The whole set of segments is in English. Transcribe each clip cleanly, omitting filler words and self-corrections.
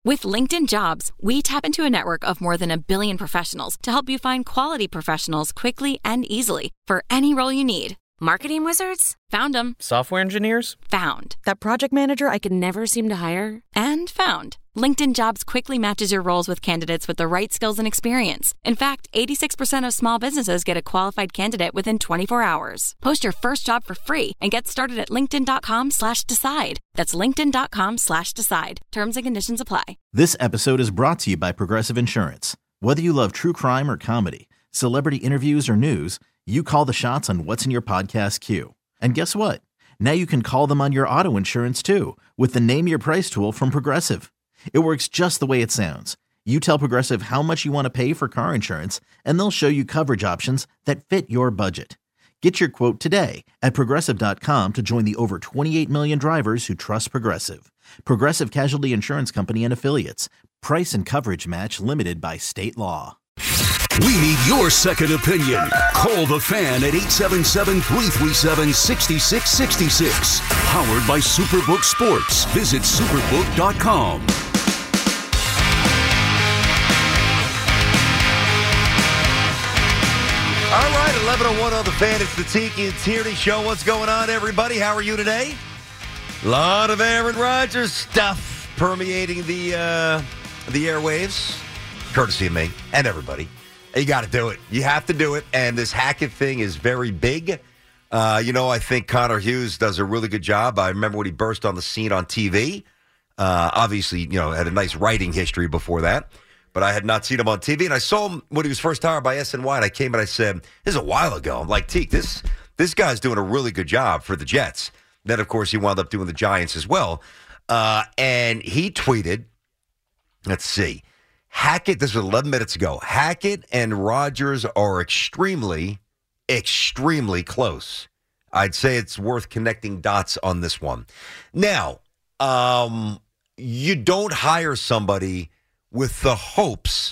With LinkedIn Jobs, we tap into a network of more than 1 billion professionals to help you find quality professionals quickly and easily for any role you need. Marketing wizards? Found them. Software engineers? Found. That project manager I could never seem to hire? And found. LinkedIn Jobs quickly matches your roles with candidates with the right skills and experience. In fact, 86% of small businesses get a qualified candidate within 24 hours. Post your first job for free and get started at linkedin.com/decide. That's linkedin.com/decide. Terms and conditions apply. This episode is brought to you by Progressive Insurance. Whether you love true crime or comedy, celebrity interviews or news, you call the shots on what's in your podcast queue. And guess what? Now you can call them on your auto insurance too with the Name Your Price tool from Progressive. It works just the way it sounds. You tell Progressive how much you want to pay for car insurance, and they'll show you coverage options that fit your budget. Get your quote today at Progressive.com to join the over 28 million drivers who trust Progressive. Progressive Casualty Insurance Company and Affiliates. Price and coverage match limited by state law. We need your second opinion. Call the Fan at 877-337-6666. Powered by Superbook Sports. Visit superbook.com. All right, 11:01 on the Fan. It's the Tiki and Tierney Show. What's going on, everybody? How are you today? A lot of Aaron Rodgers stuff permeating the airwaves, courtesy of me and everybody. You got to do it. You have to do it. And this Hackett thing is very big. I think Connor Hughes does a really good job. I remember when he burst on the scene on TV. Obviously, had a nice writing history before that. But I had not seen him on TV. And I saw him when he was first hired by SNY. And I came and I said, this is a while ago. I'm like, Teak, this guy's doing a really good job for the Jets. Then, of course, he wound up doing the Giants as well. And he tweeted, let's see. Hackett, this was 11 minutes ago. Hackett and Rodgers are extremely, extremely close. I'd say it's worth connecting dots on this one. Now, you don't hire somebody with the hopes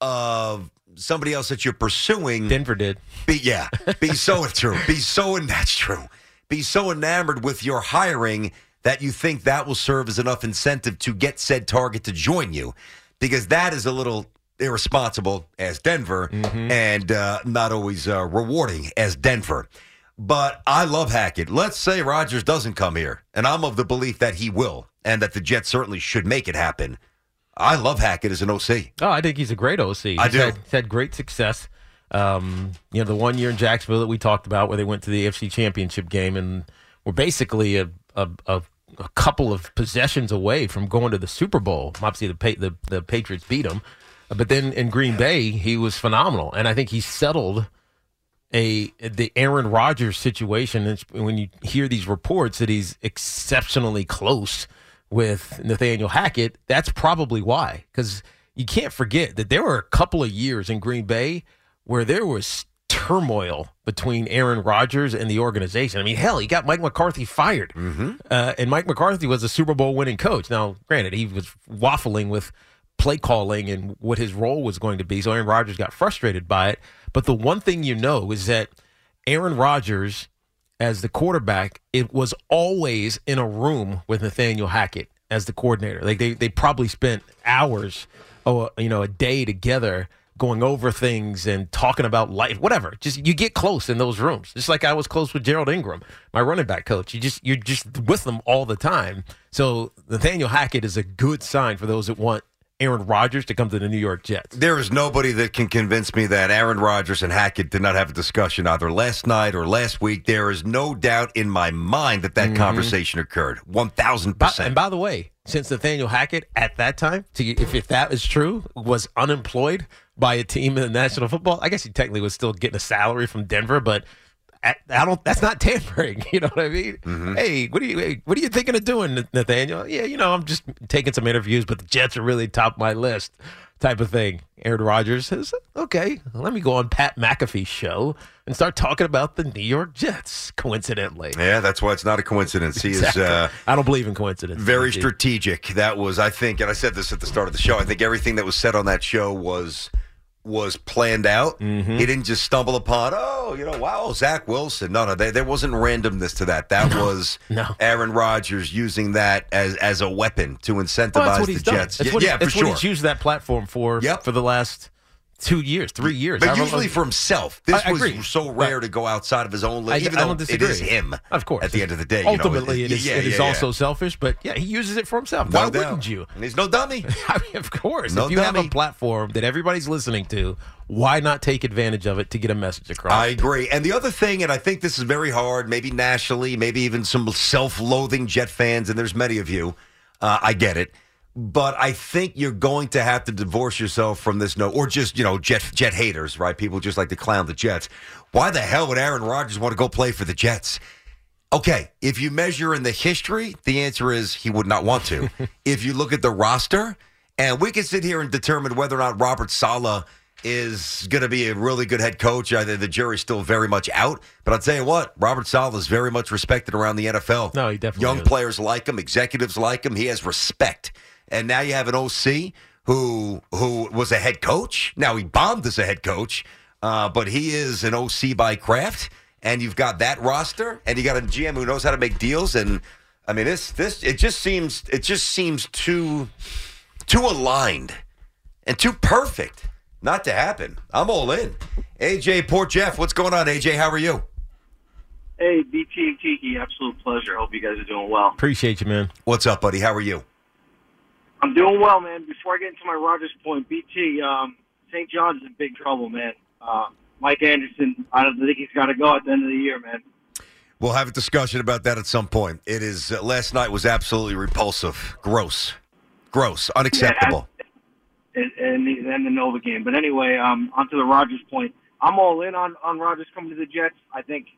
of somebody else that you're pursuing. Denver did. That's true. That's true. Be so enamored with your hiring that you think that will serve as enough incentive to get said target to join you. Because that is a little irresponsible as Denver and not always rewarding as Denver. But I love Hackett. Let's say Rodgers doesn't come here, and I'm of the belief that he will, and that the Jets certainly should make it happen. I love Hackett as an OC. Oh, I think he's a great OC. He's had great success. The 1 year in Jacksonville that we talked about where they went to the AFC Championship game and were basically a couple of possessions away from going to the Super Bowl. Obviously, the Patriots beat them. But then in Green Bay, he was phenomenal. And I think he settled the Aaron Rodgers situation. And when you hear these reports that he's exceptionally close with Nathaniel Hackett, that's probably why. Because you can't forget that there were a couple of years in Green Bay where there was turmoil between Aaron Rodgers and the organization. I mean, hell, he got Mike McCarthy fired. And Mike McCarthy was a Super Bowl winning coach. Now, granted, he was waffling with play calling and what his role was going to be, so Aaron Rodgers got frustrated by it. But the one thing you know is that Aaron Rodgers, as the quarterback, it was always in a room with Nathaniel Hackett as the coordinator. Like they probably spent hours, a day together going over things and talking about life, whatever. Just you get close in those rooms. Just like I was close with Gerald Ingram, my running back coach. You're just with them all the time. So Nathaniel Hackett is a good sign for those that want Aaron Rodgers to come to the New York Jets. There is nobody that can convince me that Aaron Rodgers and Hackett did not have a discussion either last night or last week. There is no doubt in my mind that conversation occurred. 1,000%. And by the way, since Nathaniel Hackett at that time, if that is true, was unemployed by a team in the National Football, I guess he technically was still getting a salary from Denver, but that's not tampering. You know what I mean? Hey, what are you thinking of doing, Nathaniel? Yeah, I'm just taking some interviews, but the Jets are really top of my list, type of thing. Aaron Rodgers says, okay, let me go on Pat McAfee's show and start talking about the New York Jets, coincidentally. Yeah, that's why it's not a coincidence. He exactly. is I don't believe in coincidence. Very strategic. That was, I think, and I said this at the start of the show, I think everything that was said on that show was was planned out. Mm-hmm. He didn't just stumble upon, wow, Zach Wilson. No, there wasn't randomness to that. That was Aaron Rodgers using that as a weapon to incentivize the Jets. That's what he's used that platform for the last 2 years, 3 years. But usually for himself. This was so rare to go outside of his own league, even though it is him. Of course. At the end of the day. Ultimately, it is also selfish, but he uses it for himself. Why wouldn't you? And he's no dummy. I mean, of course. If you have a platform that everybody's listening to, why not take advantage of it to get a message across? I agree. And the other thing, and I think this is very hard, maybe nationally, maybe even some self-loathing Jet fans, and there's many of you, I get it. But I think you're going to have to divorce yourself from this or just, Jet haters, right? People just like to clown the Jets. Why the hell would Aaron Rodgers want to go play for the Jets? Okay, if you measure in the history, the answer is he would not want to. If you look at the roster, and we can sit here and determine whether or not Robert Saleh is going to be a really good head coach. The jury's still very much out. But I'll tell you what, Robert Saleh is very much respected around the NFL. No, he definitely Young players like him. Executives like him. He has respect. And now you have an OC who was a head coach. Now, he bombed as a head coach, but he is an OC by craft. And you've got that roster, and you got a GM who knows how to make deals. And I mean, it just seems too aligned and too perfect not to happen. I'm all in. AJ, Port Jeff, what's going on, AJ? How are you? Hey, BT and Tiki, absolute pleasure. Hope you guys are doing well. Appreciate you, man. What's up, buddy? How are you? I'm doing well, man. Before I get into my Rodgers point, BT, St. John's in big trouble, man. Mike Anderson, I don't think he's got to go at the end of the year, man. We'll have a discussion about that at some point. It is last night was absolutely repulsive, gross, unacceptable. Yeah, and the Nova game. But anyway, onto the Rodgers point. I'm all in on Rodgers coming to the Jets. I think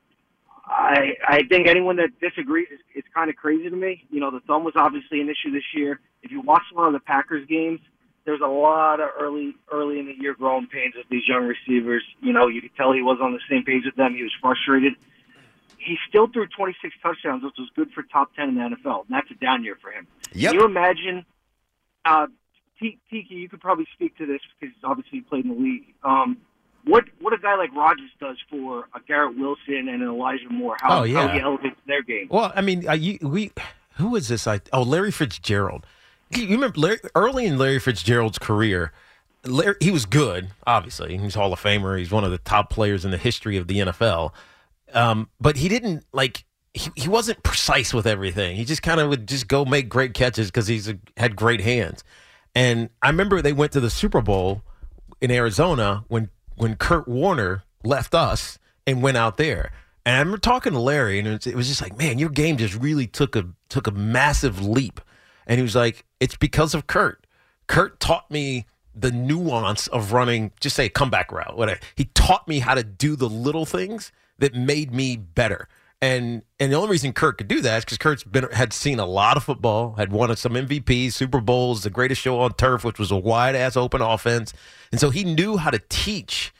anyone that disagrees is kind of crazy to me. The thumb was obviously an issue this year. If you watch a lot of the Packers games, there's a lot of early in the year growing pains with these young receivers. You could tell he wasn't on the same page with them. He was frustrated. He still threw 26 touchdowns, which was good for top 10 in the NFL. And that's a down year for him. Yep. Can you imagine, Tiki, you could probably speak to this because obviously you played in the league. What a guy like Rodgers does for a Garrett Wilson and an Elijah Moore, how he elevates their game. Well, I mean, who is this? Larry Fitzgerald. You remember early in Larry Fitzgerald's career, he was good, obviously. He's Hall of Famer. He's one of the top players in the history of the NFL. But he didn't, he wasn't precise with everything. He just kind of would just go make great catches because had great hands. And I remember they went to the Super Bowl in Arizona when Kurt Warner left us and went out there. And I remember talking to Larry, and it was just like, man, your game just really took a massive leap. And he was like, it's because of Kurt. Kurt taught me the nuance of running, just say a comeback route, whatever. He taught me how to do the little things that made me better. And the only reason Kurt could do that is because Kurt's had seen a lot of football, had won some MVPs, Super Bowls, the greatest show on turf, which was a wide-ass open offense. And so he knew how to teach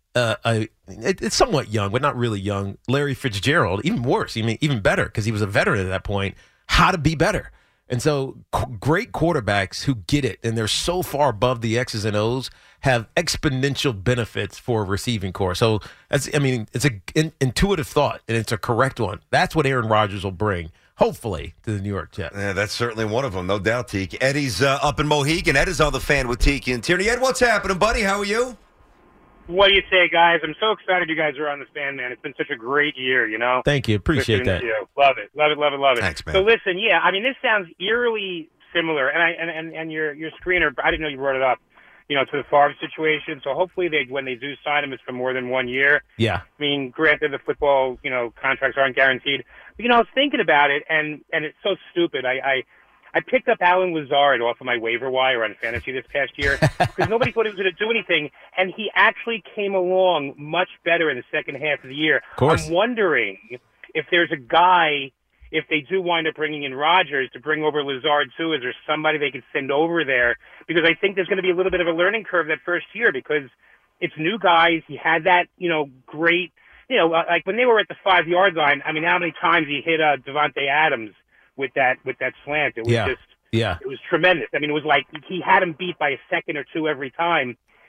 it's somewhat young, but not really young, Larry Fitzgerald, even worse, even better, because he was a veteran at that point, how to be better. And so great quarterbacks who get it, and they're so far above the X's and O's, have exponential benefits for a receiving corps. So, it's an intuitive thought, and it's a correct one. That's what Aaron Rodgers will bring, hopefully, to the New York Jets. Yeah, that's certainly one of them, no doubt, Teak. Eddie's up in Mohegan. Ed is on the fan with Tiki and Tierney. Ed, what's happening, buddy? How are you? What do you say, guys? I'm so excited you guys are on the fan, man. It's been such a great year, Thank you. Appreciate that. Love it. Thanks, man. So listen, this sounds eerily similar, and your screener, I didn't know you brought it up, to the Favre situation. So hopefully when they do sign him, it's for more than 1 year. Yeah. I mean, granted, the football, contracts aren't guaranteed. But, I was thinking about it, and it's so stupid. I picked up Alan Lazard off of my waiver wire on fantasy this past year because nobody thought he was going to do anything, and he actually came along much better in the second half of the year. Of course. I'm wondering if there's a guy, if they do wind up bringing in Rodgers, to bring over Lazard too. Is there somebody they could send over there? Because I think there's going to be a little bit of a learning curve that first year because it's new guys. He had that, great, like when they were at the 5-yard line. I mean, how many times he hit Devontae Adams with that slant? It was it was tremendous. I mean, it was like he had him beat by a second or two every time.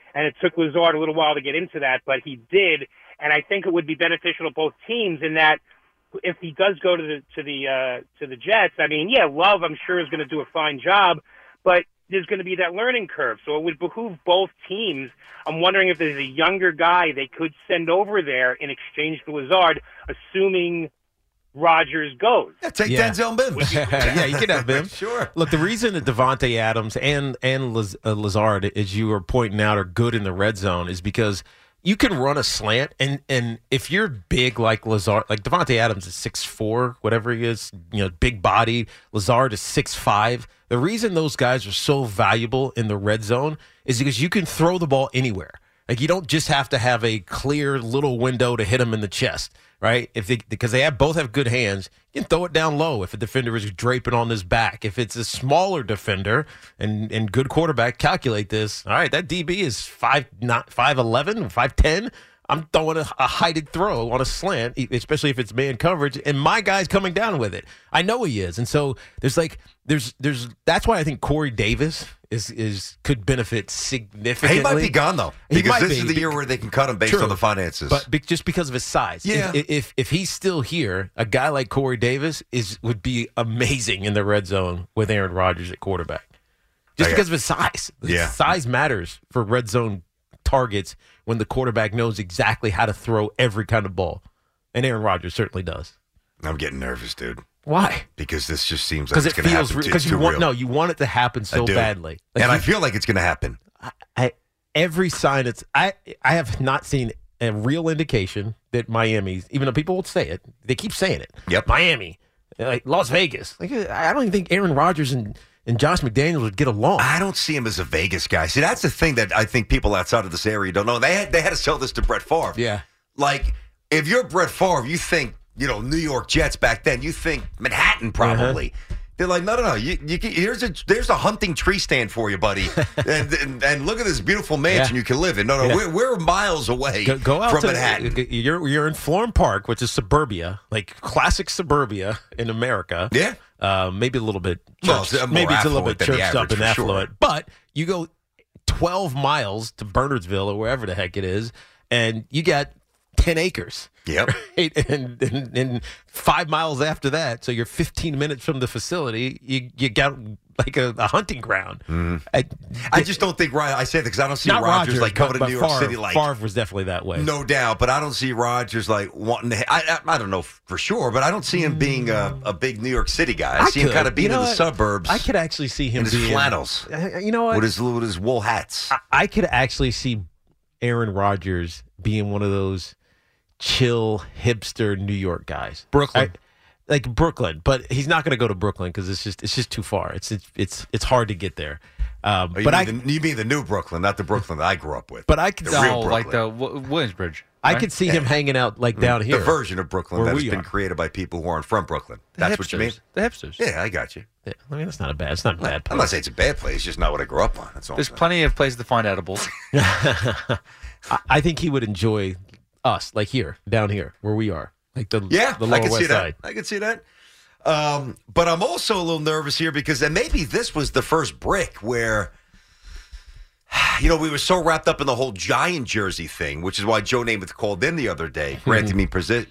and it took Lazard a little while to get into that, but he did. And I think it would be beneficial to both teams in that if he does go to the Jets, I mean, yeah, Love I'm sure is going to do a fine job, but there's going to be that learning curve. So it would behoove both teams. I'm wondering if there's a younger guy they could send over there in exchange for Lazard, assuming Rodgers goes. Yeah, take Denzel Mims. Yeah, you can have Mims. Sure. Look, the reason that Devontae Adams and Lazard, as you were pointing out, are good in the red zone is because you can run a slant, and if you're big like Lazard, like Devontae Adams is 6'4", whatever he is, big body. Lazard is 6'5". The reason those guys are so valuable in the red zone is because you can throw the ball anywhere. Like, you don't just have to have a clear little window to hit them in the chest, right? Because they both have good hands, you can throw it down low if a defender is draping on his back. If it's a smaller defender and good quarterback, calculate this. All right, that DB is 5'11", 5'10". I'm throwing a heighted throw on a slant, especially if it's man coverage, and my guy's coming down with it. I know he is, and so there's that's why I think Corey Davis could benefit significantly. He might be gone though, because this is the year where they can cut him based on the finances. But just because of his size, yeah. If he's still here, a guy like Corey Davis would be amazing in the red zone with Aaron Rodgers at quarterback, just because of his size. Size matters for red zone targets when the quarterback knows exactly how to throw every kind of ball. And Aaron Rodgers certainly does. I'm getting nervous, dude. Why? Because this just seems like it's going to happen. Because you want it to happen so badly. I feel like it's going to happen. Every sign I have not seen a real indication that Miami's, even though people will say it, they keep saying it. Yep. Miami, like Las Vegas. Like, I don't even think Aaron Rodgers and Josh McDaniels would get along. I don't see him as a Vegas guy. See, that's the thing that I think people outside of this area don't know. They had to sell this to Brett Favre. Yeah. Like, if you're Brett Favre, you think, New York Jets back then. You think Manhattan probably. Uh-huh. They're like, no. There's a hunting tree stand for you, buddy. and look at this beautiful mansion you can live in. No, we're miles away go out from to Manhattan. You're in Florham Park, which is suburbia, like classic suburbia in America. Yeah. Maybe a little bit churched, maybe it's a little bit churched up and affluent. Sure. But you go 12 miles to Bernardsville or wherever the heck it is, and you got 10 acres. Yep. Right? And 5 miles after that, so you're 15 minutes from the facility, you got like a hunting ground. Mm. I just don't think I say that because I don't see Rodgers like coming to New York City. Like Favre was definitely that way, no doubt. But I don't see Rodgers like wanting to. I don't know for sure, but I don't see him being a big New York City guy. I see him kind of being in the suburbs. I could actually see him in his flannels. You know what? With his wool hats. I could actually see Aaron Rodgers being one of those chill hipster New York guys. Brooklyn. Like Brooklyn, but he's not going to go to Brooklyn because it's just too far. It's hard to get there. You mean the new Brooklyn, not the Brooklyn that I grew up with. But I could like the Williamsbridge. Right? I could see him hanging out like down here. The version of Brooklyn that has been created by people who aren't from Brooklyn. That's what you mean? The hipsters. Yeah, I got you. Yeah, I mean, it's not a bad place. I'm not saying it's a bad place. It's just not what I grew up on. That's all. There's plenty of places to find edibles. I think he would enjoy us, like down here, where we are. Like the Lower West Side. I can see that. But I'm also a little nervous here because maybe this was the first brick where, we were so wrapped up in the whole Giant jersey thing, which is why Joe Namath called in the other day, granting me permission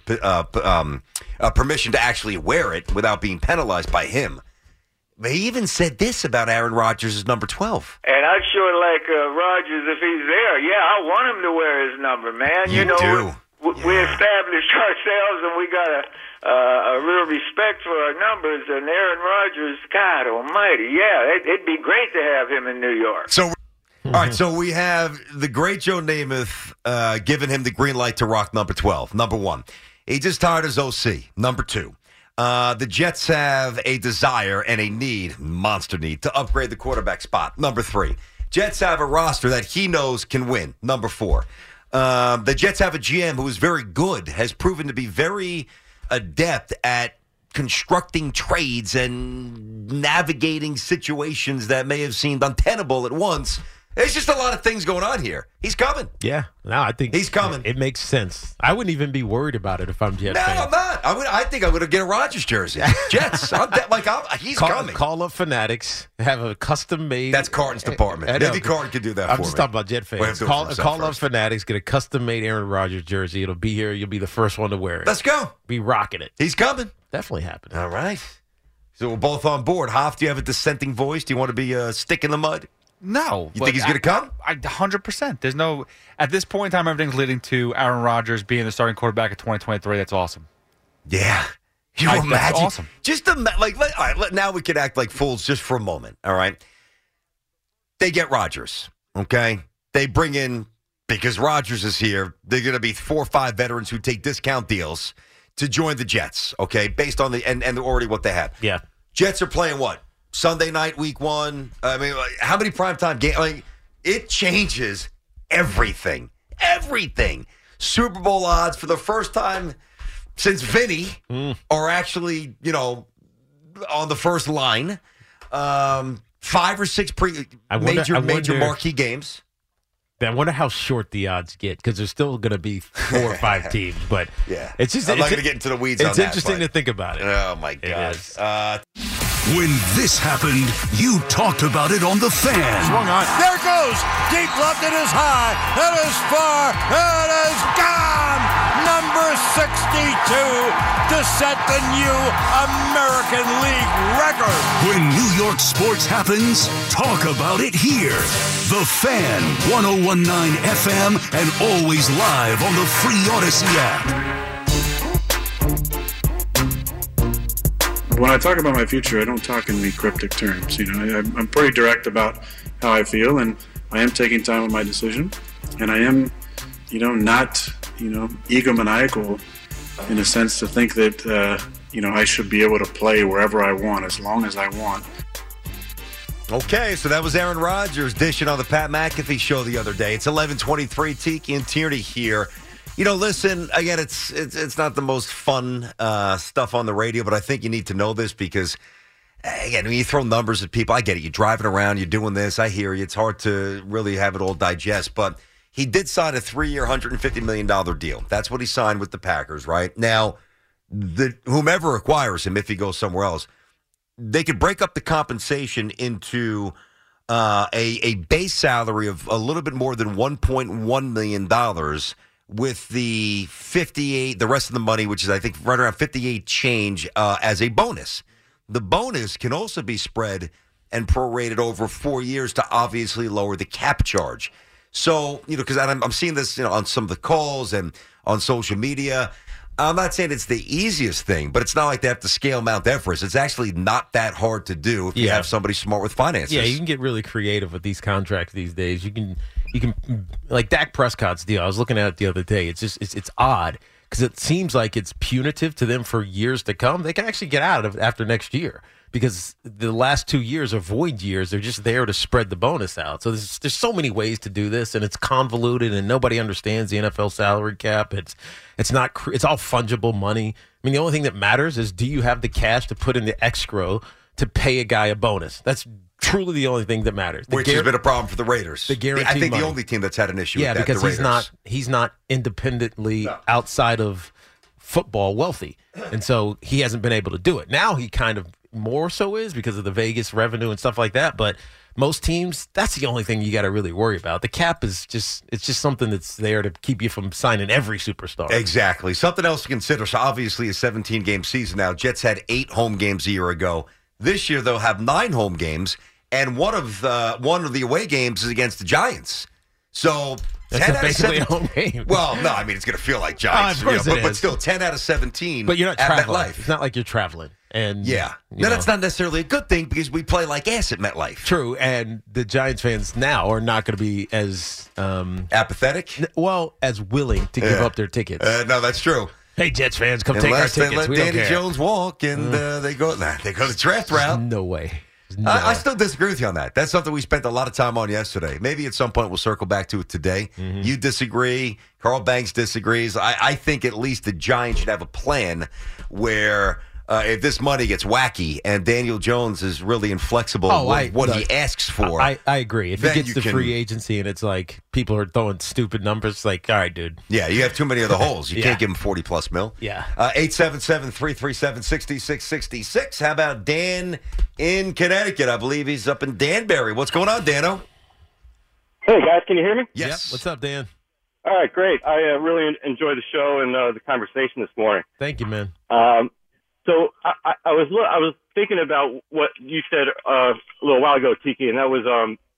to actually wear it without being penalized by him. But he even said this about Aaron Rodgers' number 12. And I'd sure like Rodgers if he's there. Yeah, I want him to wear his number, man. You do. We established ourselves, and we got a real respect for our numbers. And Aaron Rodgers, God almighty, it'd be great to have him in New York. So, all right, so we have the great Joe Namath giving him the green light to rock number 12. Number 1, he just hired his OC. Number 2, the Jets have a desire and a monster need, to upgrade the quarterback spot. Number 3, Jets have a roster that he knows can win. Number 4. The Jets have a GM who is very good, has proven to be very adept at constructing trades and navigating situations that may have seemed untenable at once. There's just a lot of things going on here. He's coming. Yeah. No, I think he's coming. It makes sense. I wouldn't even be worried about it if I'm Jets fan. I'm not. what? I think I'm going to get a Rodgers jersey. Jets. He's coming. Call up Fanatics. Have a custom made. That's Carton's department. Maybe Carton could do that for me. I'm just talking about Jet fans. Call up Fanatics. Get a custom made Aaron Rodgers jersey. It'll be here. You'll be the first one to wear it. Let's go. Be rocking it. He's coming. Definitely happening. All right. So we're both on board. Hoff, do you have a dissenting voice? Do you want to be a stick in the mud? No. You think he's going to come? 100%. There's no – at this point in time, everything's leading to Aaron Rodgers being the starting quarterback of 2023. That's awesome. Yeah. You imagine? That's awesome. Just all right, now we can act like fools just for a moment, all right? They get Rodgers, okay? They bring in, because Rodgers is here, they're going to be 4 or 5 veterans who take discount deals to join the Jets, okay? Based on and already what they have. Yeah. Jets are playing what? Sunday night, week 1. I mean, how many primetime games? It changes everything. Everything. Super Bowl odds for the first time since Vinny are actually, on the first line. 5 or 6 major marquee games. I wonder how short the odds get, because there's still going to be 4 or 5 teams. But yeah, it's just I'm not going to get into the weeds on that. It's interesting to think about it. Oh, my God. When this happened, you talked about it on The Fan. Swung on. There it goes. Deep left. It is high. It is far. It is gone. Number 62 to set the new American League record. When New York sports happens, talk about it here. The Fan, 101.9 FM, and always live on the free Odyssey app. When I talk about my future, I don't talk in any cryptic terms. I'm pretty direct about how I feel, and I am taking time with my decision, and I am, not, egomaniacal in a sense to think that, I should be able to play wherever I want as long as I want. Okay, so that was Aaron Rodgers dishing on the Pat McAfee show the other day. It's 11:23. Tiki and Tierney here. Listen, again, it's not the most fun stuff on the radio, but I think you need to know this because, again, when you throw numbers at people, I get it. You're driving around, you're doing this, I hear you. It's hard to really have it all digest, but he did sign a 3-year, $150 million deal. That's what he signed with the Packers, right? Now, whomever acquires him, if he goes somewhere else, they could break up the compensation into a base salary of a little bit more than $1.1 million with the rest of the money, which is, I think, right around 58 change as a bonus. The bonus can also be spread and prorated over 4 years to obviously lower the cap charge. So, because I'm seeing this, on some of the calls and on social media. I'm not saying it's the easiest thing, but it's not like they have to scale Mount Everest. It's actually not that hard to do if you have somebody smart with finances. Yeah, you can get really creative with these contracts these days. You can like Dak Prescott's deal. I was looking at it the other day. It's just it's odd because it seems like it's punitive to them for years to come. They can actually get out of it after next year because the last 2 years are void years. They're just there to spread the bonus out. So there's so many ways to do this, and it's convoluted, and nobody understands the NFL salary cap. It's all fungible money. I mean, the only thing that matters is, do you have the cash to put in the escrow to pay a guy a bonus? That's truly the only thing that matters. Which has been a problem for the Raiders. The guaranteed I think money. the only team that's had an issue with that, because the Raiders. he's not independently outside of football wealthy. And so he hasn't been able to do it. Now he kind of more so is because of the Vegas revenue and stuff like that. But most teams, that's the only thing you got to really worry about. The cap is just something that's there to keep you from signing every superstar. Exactly. Something else to consider. So obviously a 17-game season now. Jets had 8 home games a year ago. This year they'll have 9 home games, and one of the away games is against the Giants. So that's basically a home game. Well, no, I mean it's going to feel like Giants, of course but still 10 out of 17. But you're not traveling. MetLife. It's not like you're traveling. And that's not necessarily a good thing because we play like ass at MetLife. True, and the Giants fans now are not going to be as apathetic. As willing to give up their tickets. No, that's true. Hey, Jets fans, come take our tickets. Unless they let Danny Jones walk and they go the draft route. No way. I still disagree with you on that. That's something we spent a lot of time on yesterday. Maybe at some point we'll circle back to it today. Mm-hmm. You disagree. Carl Banks disagrees. I think at least the Giants should have a plan where if this money gets wacky and Daniel Jones is really inflexible with what he asks for. I agree. If it gets to free agency and it's like people are throwing stupid numbers, like, all right, dude. Yeah, you have too many of the holes. You can't give him $40+ million. Yeah. 877-337-6666. How about Dan in Connecticut? I believe he's up in Danbury. What's going on, Dano? Hey, guys, can you hear me? Yes. Yep. What's up, Dan? All right, great. I really enjoyed the show and the conversation this morning. Thank you, man. So I was thinking about what you said a little while ago, Tiki, and that was,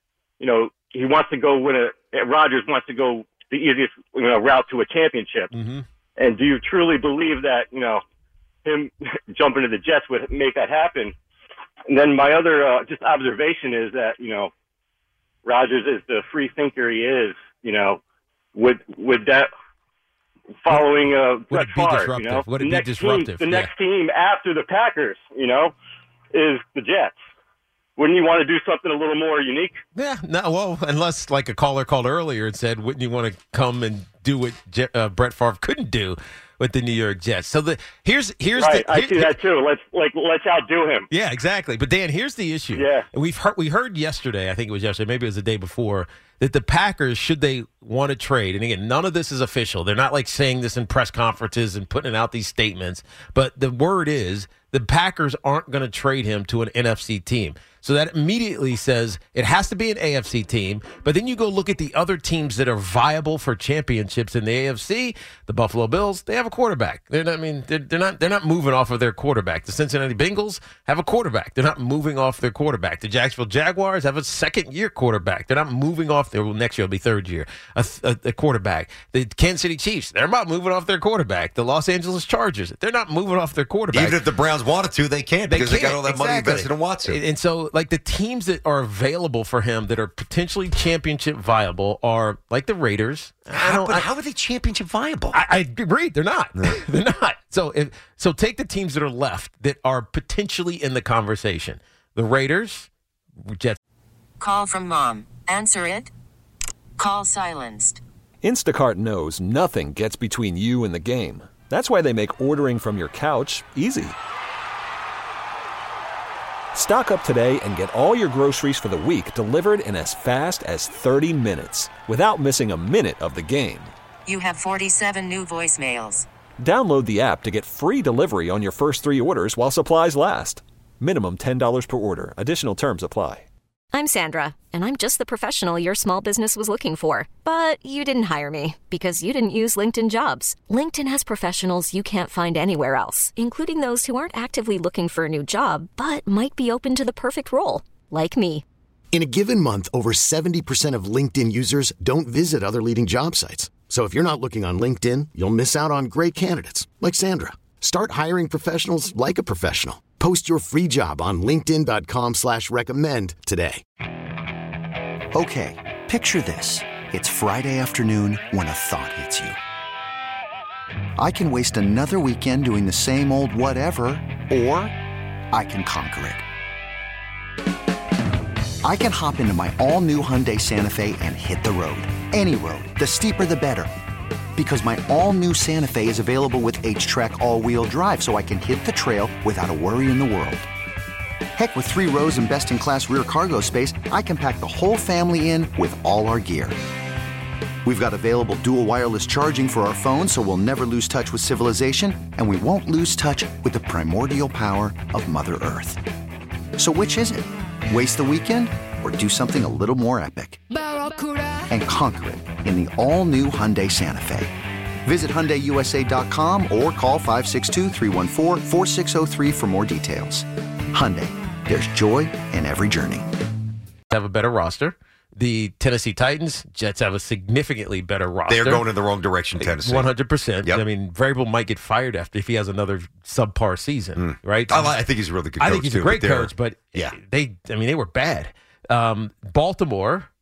he wants to go Rodgers wants to go the easiest, route to a championship. Mm-hmm. And do you truly believe that, him jumping to the Jets would make that happen? And then my other just observation is that, Rodgers is the free thinker he is, would that following Brett Favre, would it be disruptive? The next team after the Packers, is the Jets. Wouldn't you want to do something a little more unique? Yeah, no. Well, unless like a caller called earlier and said, wouldn't you want to come and do what Brett Favre couldn't do with the New York Jets? So here's right. I see that too. Let's outdo him. Yeah, exactly. But Dan, here's the issue. Yeah, we heard yesterday. I think it was yesterday. Maybe it was the day before. That the Packers, should they want to trade, and again, none of this is official. They're not like saying this in press conferences and putting out these statements. But the word is the Packers aren't going to trade him to an NFC team. So that immediately says it has to be an AFC team. But then you go look at the other teams that are viable for championships in the AFC. The Buffalo Bills, they have a quarterback. They're not moving off of their quarterback. The Cincinnati Bengals have a quarterback. They're not moving off their quarterback. The Jacksonville Jaguars have a second-year quarterback. They're not moving off their next year will be third year. A quarterback. The Kansas City Chiefs, they're not moving off their quarterback. The Los Angeles Chargers, they're not moving off their quarterback. Even if the Browns wanted to, they can't because they got all that money invested in Watson. And so, like, the teams that are available for him that are potentially championship viable are like the Raiders. How are they championship viable? I agree. They're not. They're not. So take the teams that are left that are potentially in the conversation. The Raiders, Jets. Call from mom. Answer it. Call silenced. Instacart knows nothing gets between you and the game. That's why they make ordering from your couch easy. Stock up today and get all your groceries for the week delivered in as fast as 30 minutes without missing a minute of the game. You have 47 new voicemails. Download the app to get free delivery on your first 3 orders while supplies last. Minimum $10 per order. Additional terms apply. I'm Sandra, and I'm just the professional your small business was looking for. But you didn't hire me because you didn't use LinkedIn Jobs. LinkedIn has professionals you can't find anywhere else, including those who aren't actively looking for a new job, but might be open to the perfect role, like me. In a given month, over 70% of LinkedIn users don't visit other leading job sites. So if you're not looking on LinkedIn, you'll miss out on great candidates like Sandra. Start hiring professionals like a professional. Post your free job on linkedin.com/recommend today. Okay, picture this. It's Friday afternoon when a thought hits you. I can waste another weekend doing the same old whatever, or I can conquer it. I can hop into my all-new Hyundai Santa Fe and hit the road. Any road. The steeper, the better. Because my all-new Santa Fe is available with H-Track all-wheel drive, so I can hit the trail without a worry in the world. Heck, with 3 rows and best-in-class rear cargo space, I can pack the whole family in with all our gear. We've got available dual wireless charging for our phones, so we'll never lose touch with civilization, and we won't lose touch with the primordial power of Mother Earth. So which is it? Waste the weekend or do something a little more epic? And conquer it in the all-new Hyundai Santa Fe. Visit HyundaiUSA.com or call 562-314-4603 for more details. Hyundai, there's joy in every journey. Have a better roster. The Tennessee Titans, Jets have a significantly better roster. They're going in the wrong direction, Tennessee. 100%. Yep. I mean, Vrabel might get fired if he has another subpar season, right? I think he's a really good coach, I think he's a great coach, but yeah. they were bad. Baltimore, right?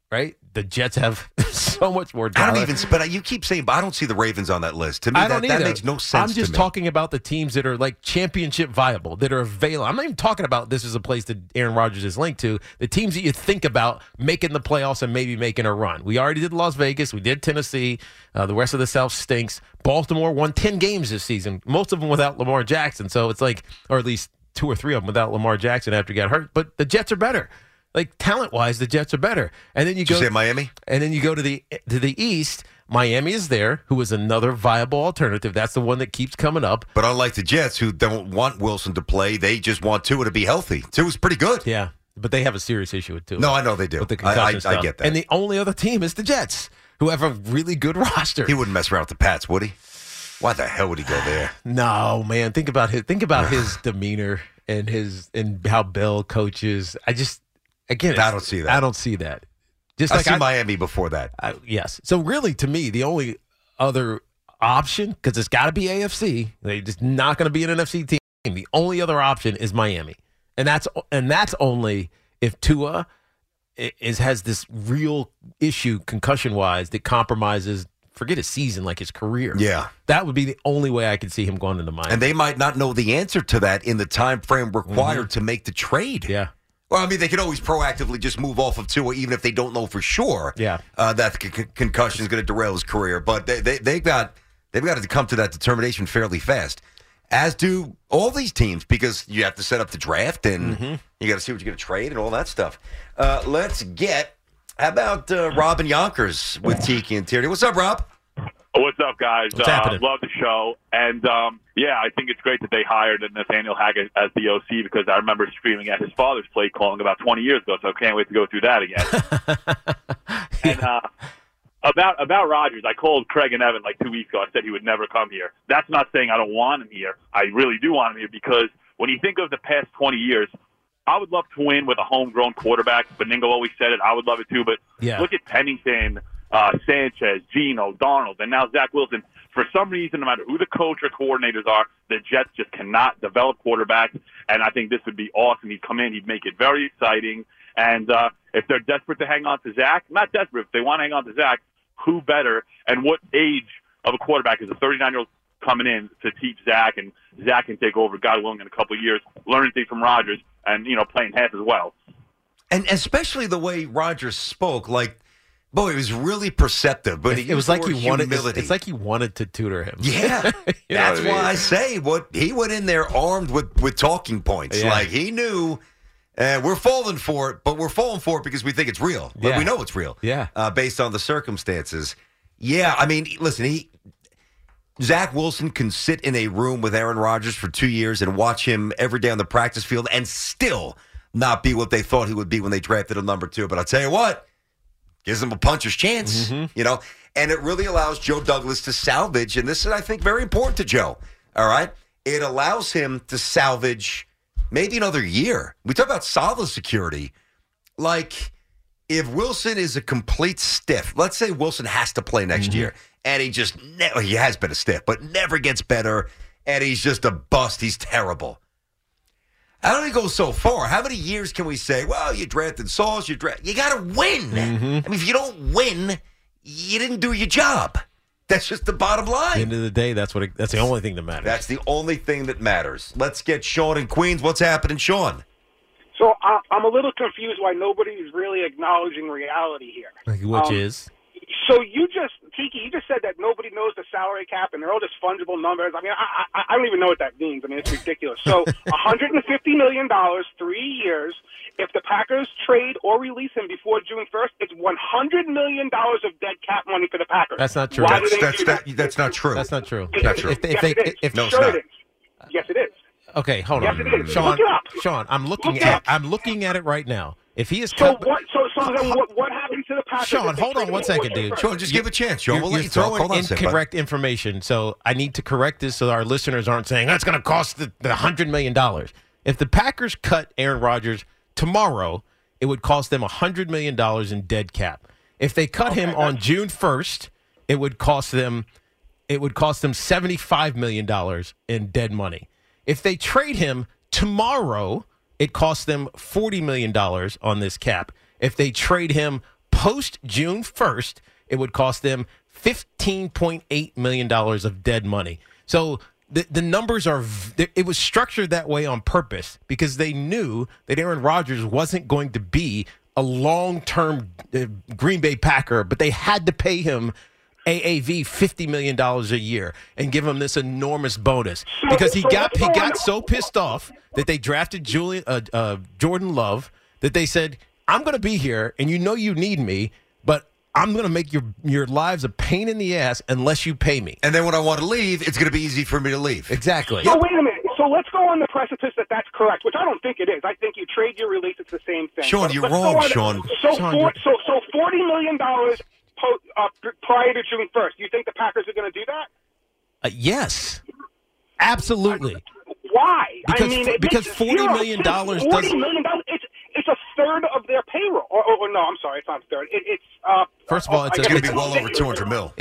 the Jets have so much more talent. But you keep saying, but I don't see the Ravens on that list. To me, that makes no sense. I'm just talking about the teams that are like championship viable, that are available. I'm not even talking about this is a place that Aaron Rodgers is linked to. The teams that you think about making the playoffs and maybe making a run. We already did Las Vegas. We did Tennessee. The rest of the South stinks. Baltimore won 10 games this season, most of them without Lamar Jackson. So it's like, or at least 2 or 3 of them without Lamar Jackson after he got hurt. But the Jets are better. Like, talent-wise, the Jets are better. And then you go. Did you say Miami? And then you go to the East. Miami is there, who is another viable alternative. That's the one that keeps coming up. But unlike the Jets, who don't want Wilson to play, they just want Tua to be healthy. Tua's pretty good. Yeah, but they have a serious issue with Tua. No, I know they do. With the concussion stuff. I get that. And the only other team is the Jets, who have a really good roster. He wouldn't mess around with the Pats, would he? Why the hell would he go there? No, man. Think about his demeanor and how Bill coaches. I don't see that. I don't see that. Just I see Miami before that. Yes. So really, to me, the only other option, because it's got to be AFC. They're just not going to be an NFC team. The only other option is Miami, and that's only if Tua has this real issue concussion wise that compromises. Forget his season, like his career. Yeah. That would be the only way I could see him going into Miami. And they might not know the answer to that in the time frame required to make the trade. Yeah. Well, I mean, they could always proactively just move off of Tua, even if they don't know for sure that the concussion is going to derail his career. But they've got to come to that determination fairly fast, as do all these teams, because you have to set up the draft and you got to see what you're going to trade and all that stuff. Let's get, how about Rob and Yonkers with Tiki and Tierney? What's up, Rob? What's up, guys? What's happening? Love the show. And, I think it's great that they hired Nathaniel Hackett as the OC, because I remember screaming at his father's play calling about 20 years ago, so I can't wait to go through that again. And about Rodgers, I called Craig and Evan like 2 weeks ago. I said he would never come here. That's not saying I don't want him here. I really do want him here, because when you think of the past 20 years, I would love to win with a homegrown quarterback. Beningo always said it. I would love it too. But look at Pennington, Sanchez, Geno, Darnold, and now Zach Wilson. For some reason, no matter who the coach or coordinators are, the Jets just cannot develop quarterbacks. And I think this would be awesome. He'd come in, he'd make it very exciting. And if they're desperate to hang on to Zach, not desperate, if they want to hang on to Zach, who better? And what age of a quarterback is a 39-year-old coming in to teach Zach, and Zach can take over, God willing, in a couple of years, learning things from Rodgers and, playing half as well. And especially the way Rodgers spoke, like, boy, it was really perceptive. But it was like he wanted. humility. It's like he wanted to tutor him. Yeah, that's why I say he went in there armed with talking points. Yeah. Like he knew we're falling for it, but we're falling for it because we think it's real. But we know it's real. Yeah, based on the circumstances. Yeah, I mean, listen, Zach Wilson can sit in a room with Aaron Rodgers for 2 years and watch him every day on the practice field and still not be what they thought he would be when they drafted him number 2. But I'll tell you what. Gives him a puncher's chance, and it really allows Joe Douglas to salvage, and this is, I think, very important to Joe, all right? It allows him to salvage maybe another year. We talk about solid security. Like, if Wilson is a complete stiff, let's say Wilson has to play next year, and he just he has been a stiff, but never gets better, and he's just a bust. He's terrible. I don't even go so far. How many years can we say, well, you drafted Sauce, you got to win. I mean, if you don't win, you didn't do your job. That's just the bottom line. At the end of the day, that's the only thing that matters. That's the only thing that matters. Let's get Sean in Queens. What's happening, Sean? So I'm a little confused why nobody's really acknowledging reality here. Which is? So Tiki, you just said that nobody knows the salary cap and they're all just fungible numbers. I mean, I don't even know what that means. I mean, it's ridiculous. So $150 million, 3 years. If the Packers trade or release him before June 1st, it's $100 million of dead cap money for the Packers. That's not true. That's not true. That's not true. Not true. Yes, it is. Okay, hold on. Yes, it is. Sean, Look it up. Sean, I'm looking at it right now. If he is So what happened to the Packers? Sean, hold on one second, dude. Sean, just give a chance, Sean. We'll let you talk. talk. Hold on a second, incorrect information, so I need to correct this so our listeners aren't saying that's going to cost the $100 million. If the Packers cut Aaron Rodgers tomorrow, it would cost them $100 million in dead cap. If they cut him on June 1st, it would cost them $75 million in dead money. If they trade him tomorrow, it costs them $40 million on this cap. If they trade him post June 1st, it would cost them $15.8 million of dead money. So the numbers are – it was structured that way on purpose because they knew that Aaron Rodgers wasn't going to be a long-term Green Bay Packer, but they had to pay him AAV $50 million a year and give him this enormous bonus because he got so pissed off that they drafted Jordan Love that they said, I'm going to be here and you need me, but I'm going to make your lives a pain in the ass unless you pay me. And then when I want to leave, it's going to be easy for me to leave. Exactly. So wait a minute. So let's go on the precipice that that's correct, which I don't think it is. I think you trade your release, it's the same thing. Sean, you're wrong, Sean. So $40 million prior to June 1st. You think the Packers are going to do that? Yes. Absolutely. Why? Because $40 million doesn't. $40 million. It's a third of their payroll. Or no, I'm sorry, it's not a third. First of all, it's going to be well over $200 million.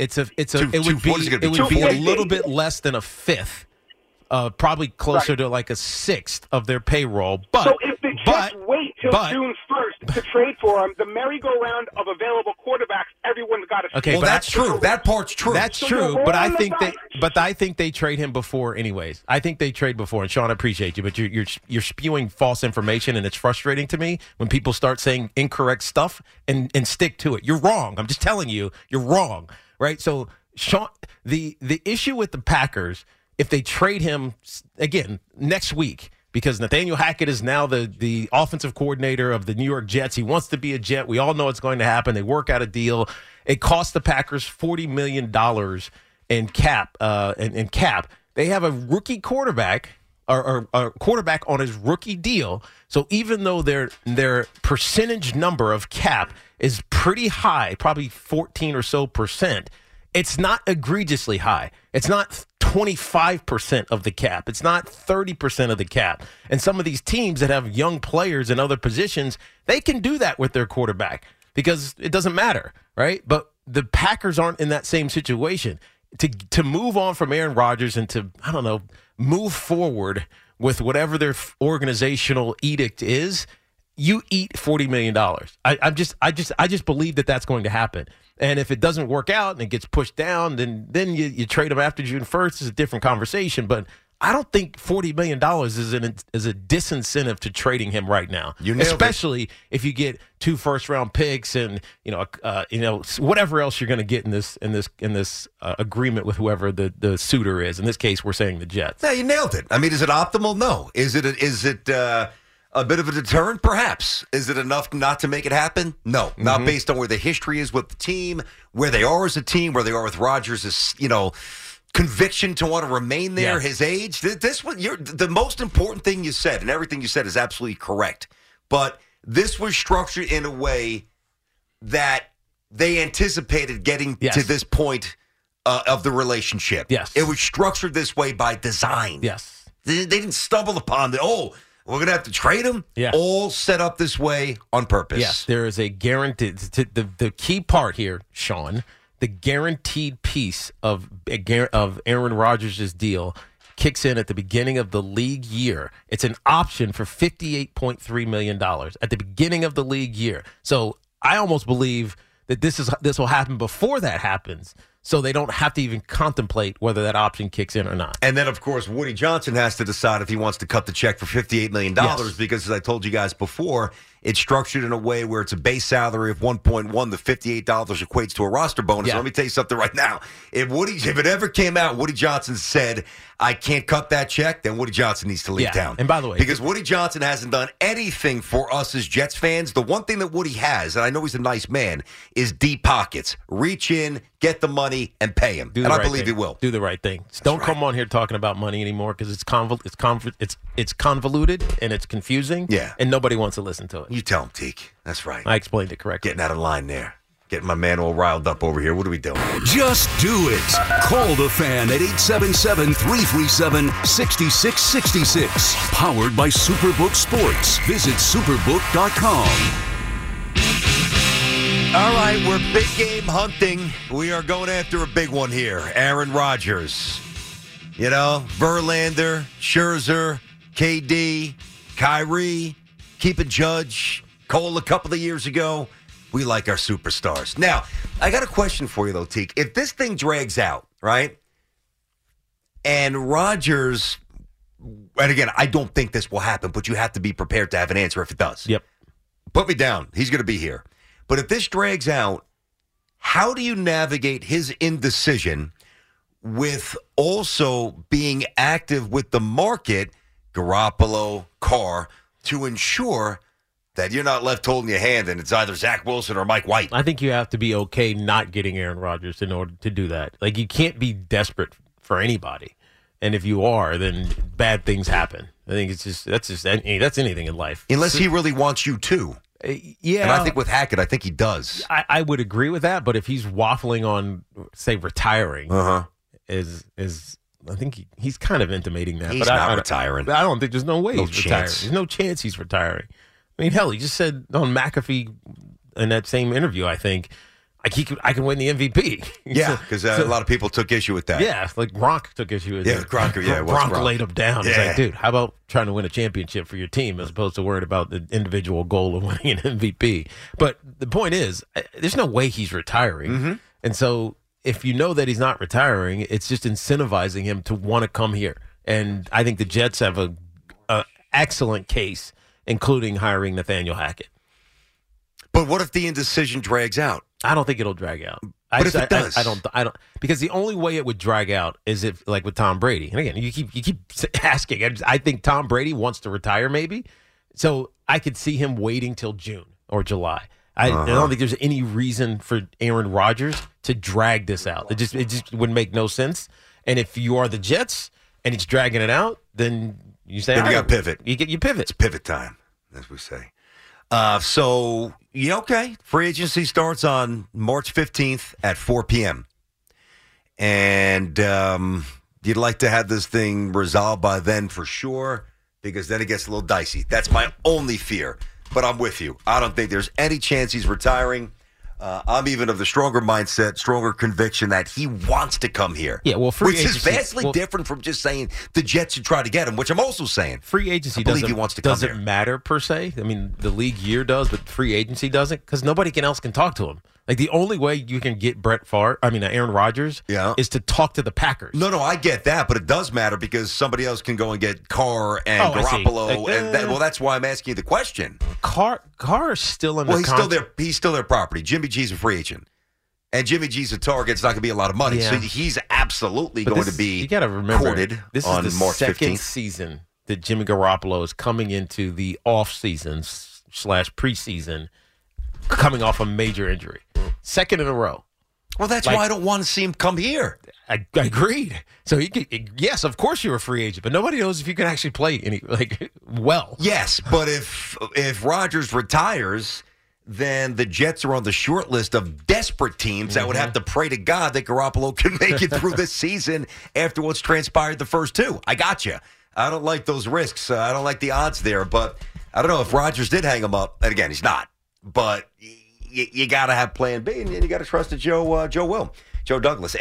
It would be a little bit less than a fifth. Probably closer to like a sixth of their payroll. But so if the Jets wait till June 1st to trade for him, the merry-go-round of available quarterbacks, everyone's got to. Okay, well, that's true. That part's true. That's true. But I think they trade him before, anyways. I think they trade before. And Sean, I appreciate you, but you're spewing false information, and it's frustrating to me when people start saying incorrect stuff and stick to it. You're wrong. I'm just telling you, you're wrong, right? So, Sean, the issue with the Packers. If they trade him, again, next week, because Nathaniel Hackett is now the offensive coordinator of the New York Jets. He wants to be a Jet. We all know it's going to happen. They work out a deal. It costs the Packers $40 million in cap. Cap. They have a rookie quarterback or a quarterback on his rookie deal. So even though their percentage number of cap is pretty high, probably 14 or so percent, it's not egregiously high. It's not 25% of the cap. It's not 30% of the cap. And some of these teams that have young players in other positions, they can do that with their quarterback because it doesn't matter, right? But the Packers aren't in that same situation. To move on from Aaron Rodgers and to, I don't know, move forward with whatever their organizational edict is, you eat $40 million. I just believe that that's going to happen. And if it doesn't work out and it gets pushed down, then you trade him after June 1st. It's a different conversation. But I don't think $40 million is a disincentive to trading him right now, especially if you get 2 first-round picks and whatever else you're going to get in this agreement with whoever the suitor is. In this case, we're saying the Jets. Yeah, you nailed it. I mean, is it optimal? No. Is it a bit of a deterrent? Perhaps. Is it enough not to make it happen? No. Not based on where the history is with the team, where they are as a team, where they are with Rodgers' conviction to want to remain there, his age. This was the most important thing you said, and everything you said is absolutely correct. But this was structured in a way that they anticipated getting to this point of the relationship. Yes. It was structured this way by design. Yes. They didn't stumble upon it. We're going to have to trade him? Yeah. All set up this way on purpose. Yes, there is a guaranteed. The key part here, Sean, the guaranteed piece of Aaron Rodgers' deal kicks in at the beginning of the league year. It's an option for $58.3 million at the beginning of the league year. So I almost believe that this will happen before that happens, so they don't have to even contemplate whether that option kicks in or not. And then, of course, Woody Johnson has to decide if he wants to cut the check for $58 million because, as I told you guys before, it's structured in a way where it's a base salary of $1.1. The $58 equates to a roster bonus. Yeah. Let me tell you something right now. If it ever came out, Woody Johnson said, I can't cut that check, then Woody Johnson needs to leave town. And by the way, because Woody Johnson hasn't done anything for us as Jets fans. The one thing that Woody has, and I know he's a nice man, is deep pockets. Reach in, get the money, and pay him. And I believe he will. Do the right thing. Don't come on here talking about money anymore because it's convoluted and it's confusing. Yeah. And nobody wants to listen to it. You tell him, Teak. That's right. I explained it correctly. Getting out of line there. Getting my man all riled up over here. What are we doing? Just do it. Call the Fan at 877-337-6666. Powered by Superbook Sports. Visit superbook.com. All right, we're big game hunting. We are going after a big one here. Aaron Rodgers. Verlander, Scherzer, KD, Kyrie, keep a Judge, Cole a couple of years ago. We like our superstars. Now, I got a question for you, though, Teak. If this thing drags out, right, and Rodgers, and again, I don't think this will happen, but you have to be prepared to have an answer if it does. Yep. Put me down. He's going to be here. But if this drags out, how do you navigate his indecision with also being active with the market, Garoppolo, Carr, to ensure that you're not left holding your hand and it's either Zach Wilson or Mike White? I think you have to be okay not getting Aaron Rodgers in order to do that. Like, you can't be desperate for anybody. And if you are, then bad things happen. I think that's anything in life. Unless he really wants you to. Yeah. And I think with Hackett, I think he does. I would agree with that, but if he's waffling on, say, retiring, is I think he's kind of intimating that. He's not retiring. I don't think there's no way No he's retiring. chance. There's no chance he's retiring. I mean, hell, he just said on McAfee in that same interview, I think, I can win the MVP. Yeah, because a lot of people took issue with that. Yeah, like Gronk took issue with it. Gronk Laid him down. Yeah. He's like, dude, how about trying to win a championship for your team as opposed to worried about the individual goal of winning an MVP? But the point is, there's no way he's retiring. Mm-hmm. And so if you know that he's not retiring, it's just incentivizing him to want to come here. And I think the Jets have a excellent case, including hiring Nathaniel Hackett. But what if the indecision drags out? I don't think it'll drag out. But if it does? I don't, because the only way it would drag out is if, like with Tom Brady. And again, you keep asking. I think Tom Brady wants to retire, maybe. So I could see him waiting till June or July. I don't think there's any reason for Aaron Rodgers to drag this out. It just would make no sense. And if you are the Jets and it's dragging it out, then you say, then you got to pivot. You pivot. It's pivot time, as we say. So, yeah, okay. Free agency starts on March 15th at 4 p.m. And you'd like to have this thing resolved by then for sure, because then it gets a little dicey. That's my only fear. But I'm with you. I don't think there's any chance he's retiring. I'm even of the stronger mindset, stronger conviction that he wants to come here. Yeah, well, which is vastly different from just saying the Jets should try to get him, which I'm also saying. Free agency doesn't matter per se. I mean, the league year does, but free agency doesn't, because nobody else can talk to him. Like, the only way you can get Aaron Rodgers is to talk to the Packers. No, I get that, but it does matter because somebody else can go and get Carr and Garoppolo, that's why I'm asking you the question. Carr is still under contract. He's still their property. Jimmy G's a free agent, and Jimmy G's a target. It's not going to be a lot of money, so he's absolutely going to be. You got to remember, courted this on is the March second 15th. season that Jimmy Garoppolo is coming into the off season / preseason, coming off a major injury. Second in a row. Well, that's why I don't want to see him come here. I agreed. So yes, of course you're a free agent, but nobody knows if you can actually play well. Yes, but if Rodgers retires, then the Jets are on the short list of desperate teams that would have to pray to God that Garoppolo can make it through this season after what's transpired the first two. I got you. I don't like those risks. I don't like the odds there, but I don't know if Rodgers did hang him up. And again, he's not. But you got to have plan B, and you got to trust that Joe will. Joe Douglas,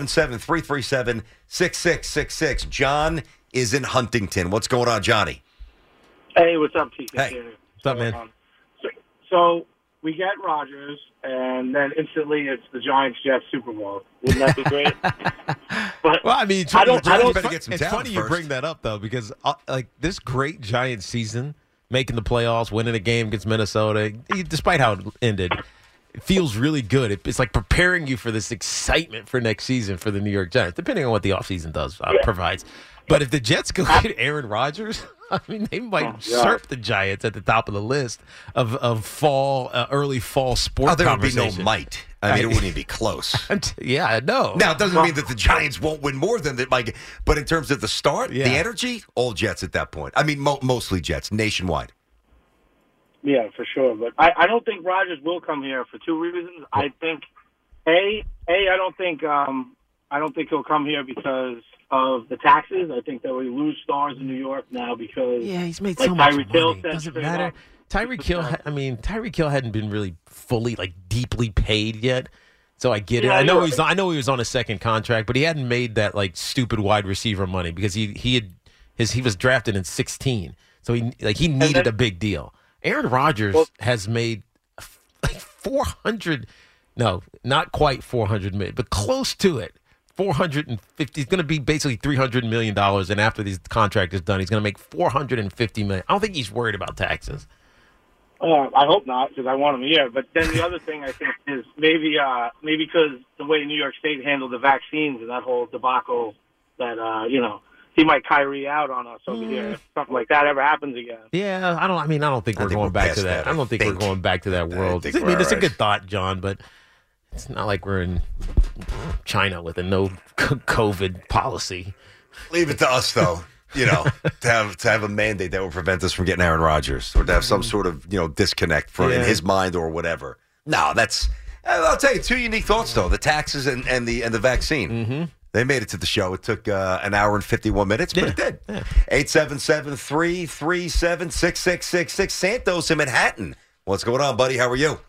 877-337-6666. John is in Huntington. What's going on, Johnny? Hey, what's up, T? Hey. What's up, man? So we get Rodgers, and then instantly it's the Giants-Jets Super Bowl. Wouldn't that be great? But well, I mean, it's funny you bring that up, though, because this great Giants season, making the playoffs, winning a game against Minnesota, despite how it ended, it feels really good. It's like preparing you for this excitement for next season for the New York Giants, depending on what the offseason provides. But if the Jets go get Aaron Rodgers, I mean, they might usurp the Giants at the top of the list of early fall sports there conversation. Would be no might. I mean, it wouldn't even be close. Yeah, I know. Now, it doesn't mean that the Giants won't win more than that, Mike. But in terms of the start, the energy, all Jets at that point. I mean, mostly Jets, nationwide. Yeah, for sure. But I don't think Rodgers will come here for two reasons. I think, I don't think he'll come here because of the taxes. I think that we lose stars in New York now because he's made so much money. Doesn't matter. Tyreek Hill hadn't been really fully deeply paid yet, so I get it. I know he was on a second contract, but he hadn't made that stupid wide receiver money because he was drafted in 2016, so he needed a big deal. Aaron Rodgers has made $400, no, not quite $400 million, but close to it. 450. He's going to be basically $300 million, and after this contract is done, he's going to make $450 million. I don't think he's worried about taxes. I hope not, because I want him here. But then the other thing I think is maybe because the way New York State handled the vaccines and that whole debacle that he might Kyrie out on us over here if something like that ever happens again. Yeah, I don't think we're going back to that. I don't think we're going back to that world. It's a good thought, John, but it's not like we're in China with a no COVID policy. Leave it to us, though. To have a mandate that will prevent us from getting Aaron Rodgers, or to have some sort of disconnect in his mind or whatever. No, that's. I'll tell you, two unique thoughts though: the taxes and the vaccine. Mm-hmm. They made it to the show. It took an hour and 51 minutes, but it did. 877-337-6666. Santos in Manhattan. What's going on, buddy? How are you?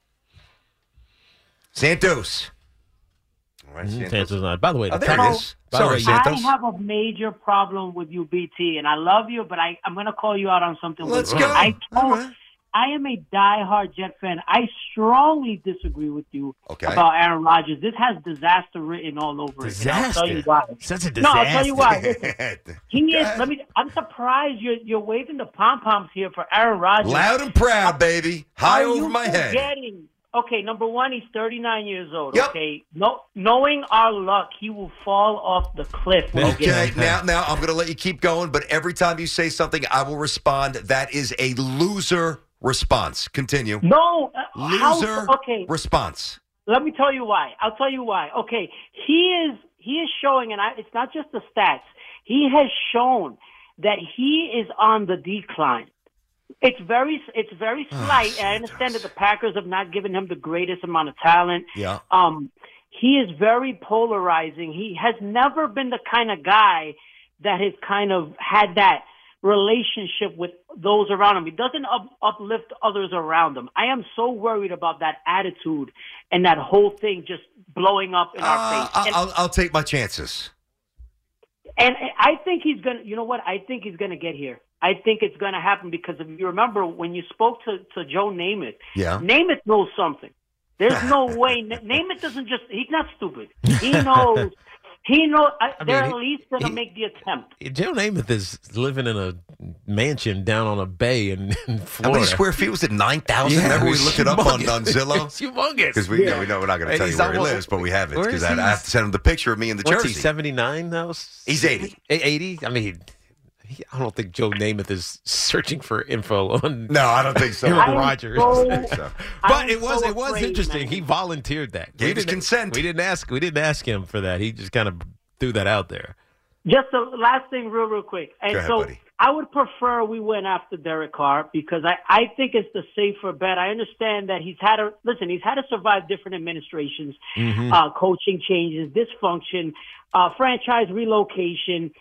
Santos. All right, Santos not. By the way, there it is. Sorry, Santos. I have a major problem with you, BT, and I love you, but I'm going to call you out on something. Let's go. I am a diehard Jet fan. I strongly disagree with you about Aaron Rodgers. This has disaster written all over it. I'll tell you why. Such a disaster. No, I'll tell you why. Listen, he is. I'm surprised you're waving the pom poms here for Aaron Rodgers. Loud and proud, baby. High over my head. Okay, number one, he's 39 years old. Yep. Okay, knowing our luck, he will fall off the cliff. Okay, now I'm going to let you keep going, but every time you say something, I will respond. That is a loser response. Continue. No, loser response. Let me tell you why. I'll tell you why. Okay, he is showing, and it's not just the stats. He has shown that he is on the decline. It's very slight. I understand that the Packers have not given him the greatest amount of talent. Yeah. He is very polarizing. He has never been the kind of guy that has kind of had that relationship with those around him. He doesn't uplift others around him. I am so worried about that attitude and that whole thing just blowing up in our face. I'll take my chances. And I think he's going to, you know what? I think he's going to get here. I think it's going to happen because if you remember when you spoke to Joe Namath, Namath knows something. There's no way. Namath doesn't just, he's not stupid. He knows. They're at least going to make the attempt. Joe Namath is living in a mansion down on a bay in Florida. How many square feet was it? 9,000? Yeah, Remember we looked it up on Zillow? It's humongous. Because we know we're not going to tell you where he lives, but we have it. Because I have to send him the picture of me in the jersey. What's he, 79 now? He's 80. 80? I mean, I don't think Joe Namath is searching for info on. No, I don't think so. Aaron Rodgers. So. But it was interesting. Man. He volunteered that. Gave his consent. We didn't ask him for that. He just kind of threw that out there. Just the last thing, real quick. And Go ahead, so buddy. I would prefer we went after Derek Carr because I think it's the safer bet. I understand that he's had to survive different administrations, coaching changes, dysfunction, franchise relocation,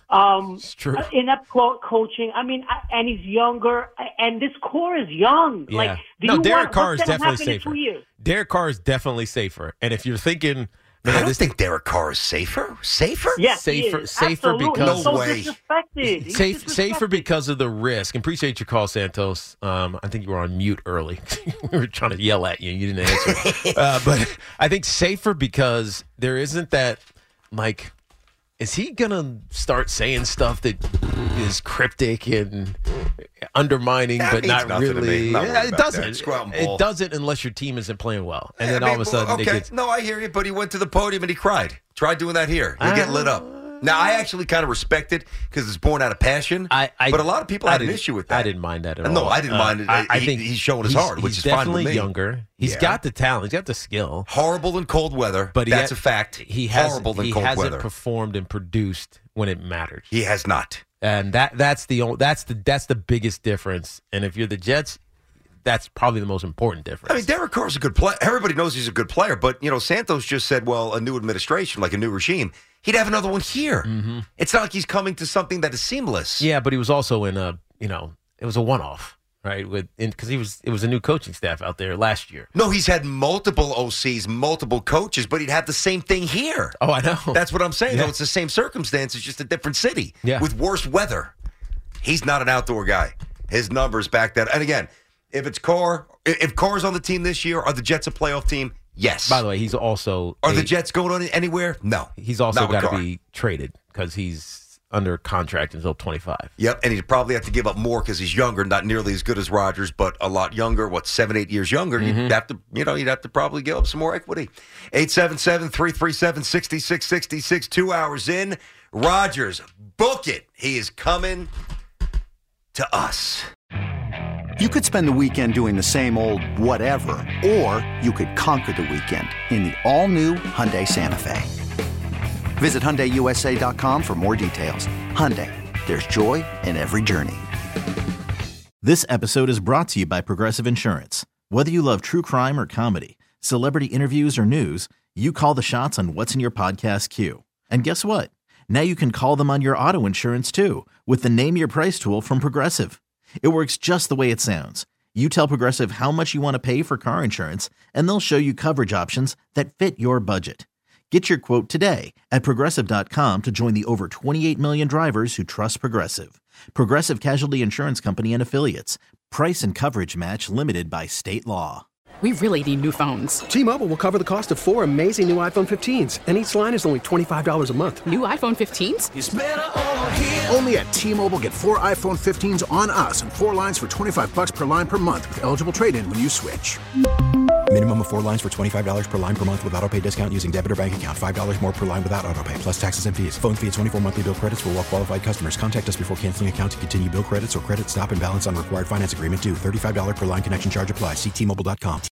inept coaching. I mean, and he's younger, and this core is young. Yeah. Like, Derek Carr is definitely safer. 2 years? Derek Carr is definitely safer. And if you're thinking, I don't think Derek Carr is safer. Safer? Yes, safer Absolutely. because no way. Safer because of the risk. And appreciate your call, Santos. I think you were on mute early. We were trying to yell at you. You didn't answer. But I think safer because there isn't that, like, is he going to start saying stuff that is cryptic and undermining, but not really? It doesn't. It doesn't unless your team isn't playing well. And then all of a sudden it gets... No, I hear you, but he went to the podium and he cried. Try doing that here. You'll get lit up. Now, I actually kind of respect it because it's born out of passion. But a lot of people had an issue with that. I didn't mind that at all. No, I didn't mind it. I think he's showing his heart, which is fine with me. He's definitely younger. He's got the talent. He's got the skill. Horrible in cold weather. But that's a fact. Horrible in cold weather. He hasn't performed and produced when it mattered. He has not. And that's the biggest difference. And if you're the Jets, that's probably the most important difference. I mean, Derek Carr's a good player. Everybody knows he's a good player. But, Santos just said, well, a new administration, like a new regime, he'd have another one here. Mm-hmm. It's not like he's coming to something that is seamless. Yeah, but he was also in it was a one-off, right? Because it was a new coaching staff out there last year. No, he's had multiple OCs, multiple coaches, but he'd have the same thing here. Oh, I know. That's what I'm saying. Yeah. No, it's the same circumstance. It's just a different city with worse weather. He's not an outdoor guy. His numbers back that. And again, If it's Carr, if Carr's on the team this year, are the Jets a playoff team? Yes. By the way, he's also... Are the Jets going on anywhere? No. He's also got to be traded because he's under contract until 25. Yep, and he'd probably have to give up more because he's younger, not nearly as good as Rodgers, but a lot younger, 7-8 years younger. You'd have to probably give up some more equity. 877-337-6666, 2 hours in. Rodgers, book it. He is coming to us. You could spend the weekend doing the same old whatever, or you could conquer the weekend in the all-new Hyundai Santa Fe. Visit HyundaiUSA.com for more details. Hyundai, there's joy in every journey. This episode is brought to you by Progressive Insurance. Whether you love true crime or comedy, celebrity interviews or news, you call the shots on what's in your podcast queue. And guess what? Now you can call them on your auto insurance too with the Name Your Price tool from Progressive. It works just the way it sounds. You tell Progressive how much you want to pay for car insurance, and they'll show you coverage options that fit your budget. Get your quote today at Progressive.com to join the over 28 million drivers who trust Progressive. Progressive Casualty Insurance Company and Affiliates. Price and coverage match limited by state law. We really need new phones. T-Mobile will cover the cost of 4 amazing new iPhone 15s, and each line is only $25 a month. New iPhone 15s? It's better over here. Only at T-Mobile, get 4 iPhone 15s on us and 4 lines for $25 per line per month with eligible trade-in when you switch. Minimum of 4 lines for $25 per line per month with auto-pay discount using debit or bank account. $5 more per line without auto-pay, plus taxes and fees. Phone fee at 24 monthly bill credits for well-qualified customers. Contact us before canceling account to continue bill credits or credit stop and balance on required finance agreement due. $35 per line connection charge applies. See T-Mobile.com.